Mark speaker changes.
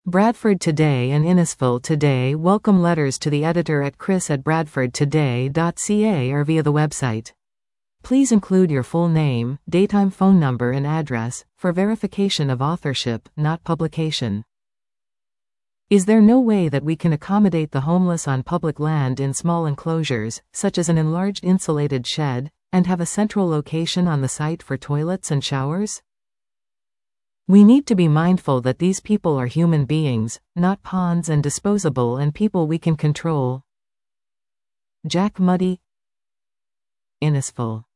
Speaker 1: Bradford Today and Innisfil Today welcome letters to the editor at chris@bradfordtoday.ca or via the website. Please include your full name, daytime phone number and address, for verification of authorship, not publication. Is there no way that we can accommodate the homeless on public land in small enclosures, such as an enlarged insulated shed, and have a central location on the site for toilets and showers? We need to be mindful that these people are human beings, not pawns, and disposable and people we can control. Jack Muddy, Innisfil.